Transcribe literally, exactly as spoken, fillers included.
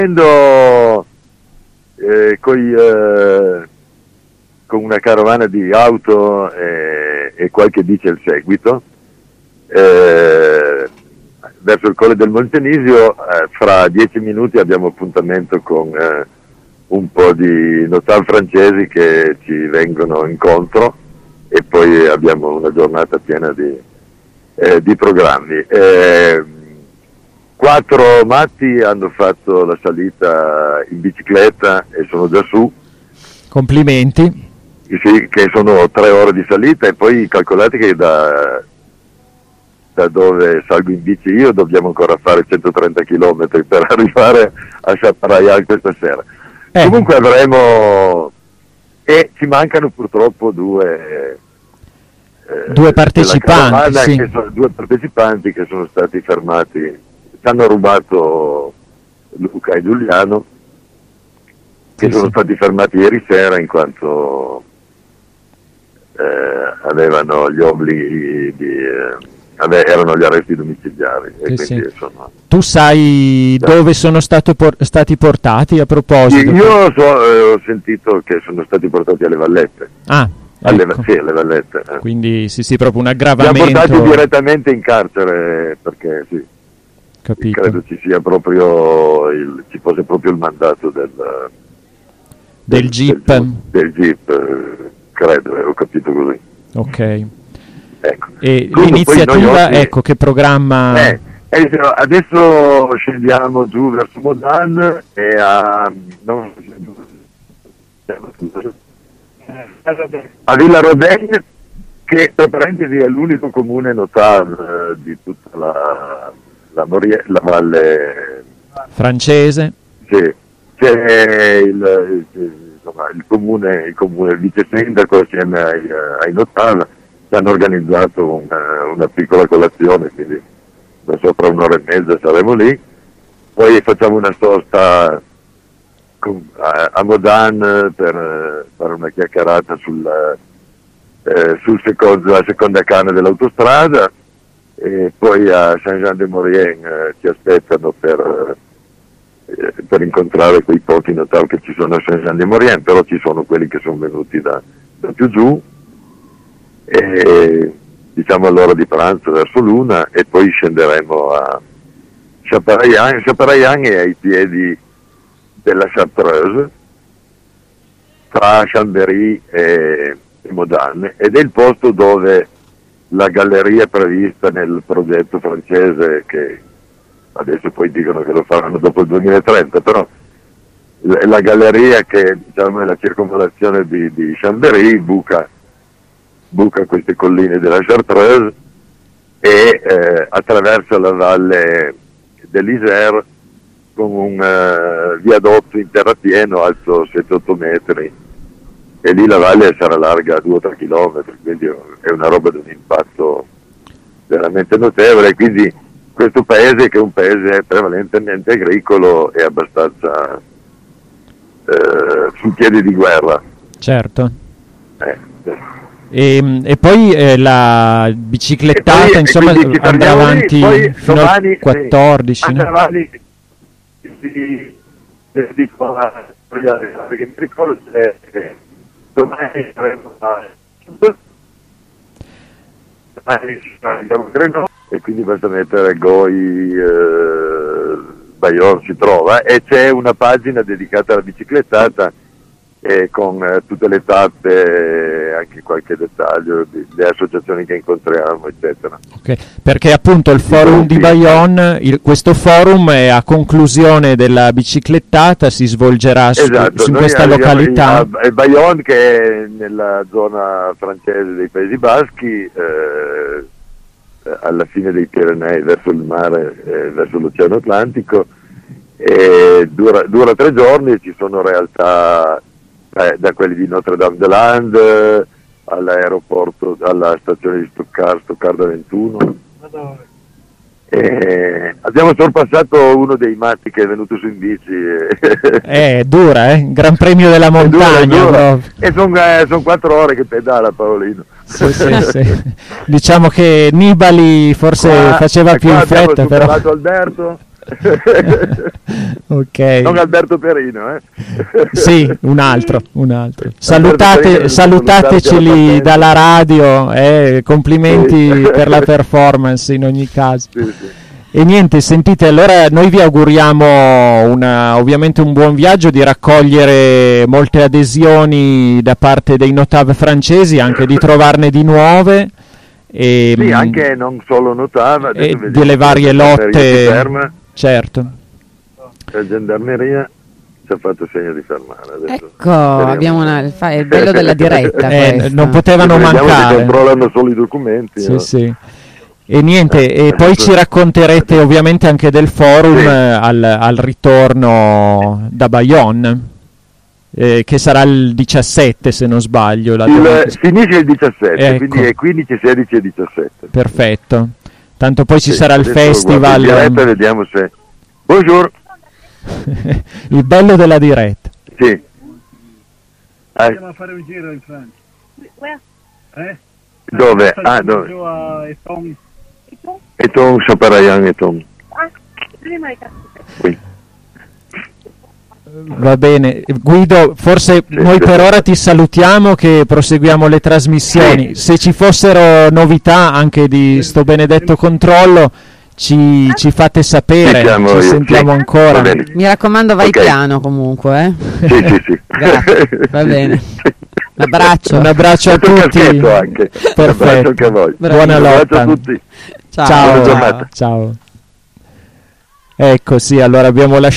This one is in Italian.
eh, coi, eh, con una carovana di auto e, e qualche bici al seguito, eh, verso il Colle del Moncenisio. Eh, fra dieci minuti abbiamo appuntamento con eh, un po' di notav francesi che ci vengono incontro, e poi abbiamo una giornata piena di, eh, di programmi. Eh, quattro matti hanno fatto la salita in bicicletta e sono già su. Complimenti. Sì, che sono tre ore di salita, e poi calcolate che da, da dove salgo in bici io dobbiamo ancora fare centotrenta chilometri per arrivare a Chaparral questa sera. Eh. Comunque avremo, e ci mancano purtroppo due eh, due partecipanti, sì. che sono, due partecipanti che sono stati fermati, ci hanno rubato Luca e Giuliano, che sì, sono sì. stati fermati ieri sera in quanto eh, avevano gli obblighi di eh, ave, erano gli arresti domiciliari, sì, e quindi sì. sono... Tu sai sì. dove sono stato por- stati portati, a proposito? Sì, io so, eh, ho sentito che sono stati portati alle Vallette. Ah, alle, ecco. Sì, alle Vallette. Eh. Quindi sì, sì, proprio un aggravamento. Li ha portati direttamente in carcere, perché sì, capito. Credo ci sia proprio il, ci fosse proprio il mandato del del, del Jeep. Del, del Jeep, eh, credo, eh, ho capito così. Ok. Ecco. E l'iniziativa, oggi, ecco, che programma? Eh, eh, adesso scendiamo giù verso Modan e a non, a Villa Rodin, che tra parentesi è l'unico comune notav di tutta la la, Morie, la valle francese. Sì, c'è il, il, insomma, il comune, il comune, il vice sindaco assieme ai, ai notav che hanno organizzato una, una piccola colazione, quindi da sopra un'ora e mezza saremo lì, poi facciamo una sosta con, a, a Modan per fare una chiacchierata sul, eh, sul secondo, la seconda canna dell'autostrada, e poi a Saint-Jean-de-Maurienne eh, ci aspettano per, eh, per incontrare quei pochi notav che ci sono a Saint-Jean-de-Maurienne, però ci sono quelli che sono venuti da, da più giù, e diciamo all'ora di pranzo verso l'una, e poi scenderemo a Chaparral. Chaparral è ai piedi della Chartreuse, tra Chambéry e, e Modan, ed è il posto dove la galleria prevista nel progetto francese, che adesso poi dicono che lo faranno dopo il duemilatrenta, però la, la galleria che diciamo è la circonvallazione di, di Chambéry buca, buca queste colline della Chartreuse e eh, attraversa la valle dell'Isère con un uh, viadotto in terrapieno alto sette otto metri, e lì la valle sarà larga due o tre chilometri, quindi è una roba di un impatto veramente notevole. Quindi questo paese, che è un paese prevalentemente agricolo, è abbastanza eh, sul piede di guerra. Certo. Eh, e, e poi eh, la biciclettata, poi, insomma, andrà avanti lì, fino domani, al quattordici. Andrà no? avanti di, di, di, perché mi ricordo che domani saremo a e quindi basta mettere Goi, eh, Bayonne si trova, e c'è una pagina dedicata alla biciclettata e con eh, tutte le tappe, anche qualche dettaglio delle associazioni che incontriamo, eccetera. Okay. Perché appunto il forum di Bayonne, il, questo forum è a conclusione della biciclettata, si svolgerà su, esatto, su in questa località. È Bayonne, che è nella zona francese dei Paesi Baschi, eh, alla fine dei Pirenei, verso il mare, eh, verso l'Oceano Atlantico, e dura, dura tre giorni. Ci sono realtà Eh, da quelli di Notre-Dame-des-Landes all'aeroporto, alla stazione di Stoccard, Stoccarda ventuno. E abbiamo sorpassato uno dei matti che è venuto su in bici. È eh, dura, eh? Gran premio della montagna. È dura, è dura. E sono eh, son quattro ore che pedala Paolino. Sì, sì, sì. Diciamo che Nibali forse qua, faceva più in fretta, abbiamo però. superato Alberto. Ok. Non Alberto Perino, eh? Sì, un altro, un altro. Salutate, salutateceli dalla radio, eh, complimenti Sì. per la performance in ogni caso. Sì, sì. E niente, sentite, allora noi vi auguriamo una, ovviamente un buon viaggio, di raccogliere molte adesioni da parte dei Notave francesi, anche di trovarne di nuove. E, Sì, anche non solo Notava, e delle varie lotte, ferma, certo. la gendarmeria ci ha fatto segno di fermare. Adesso Ecco, abbiamo una, il fa- è il bello della diretta. Eh, questa. non potevano Vediamo se mancare. controllano solo i documenti. Sì, no? sì. E niente, Eh, e poi adesso- ci racconterete ovviamente anche del forum Sì. eh, al, al ritorno da Bayonne, eh, che sarà il diciassette se non sbaglio. La domenica. Il, finisce il diciassette, Ecco. quindi è quindici, sedici e diciassette. Perfetto. Tanto poi ci Sì, sarà il adesso festival. guardo in diretta, vediamo se... Buongiorno. Il bello della diretta. Sì. Eh, Andiamo a fare un giro in Francia. Eh? dove? Ah, Andiamo dove? giù a Eton. E Tom, Chaparayan e Tom. Oui. Va bene, Guido, forse Sì, noi sì. per ora ti salutiamo, che proseguiamo le trasmissioni. Sì. Se ci fossero novità anche di sto benedetto controllo, ci, ci fate sapere, Ci chiamo ci io, sentiamo sì. ancora. Va bene. Mi raccomando, vai Ok. piano comunque. Eh? Sì, sì, sì. Grazie, va bene. Un abbraccio. Un abbraccio a Questo tutti. caschetto anche. Un abbraccio anche a voi. Buona Un abbraccio lotta. a tutti. Ciao. Ciao. Buona giornata. Ciao. Ecco, sì, allora abbiamo lasciato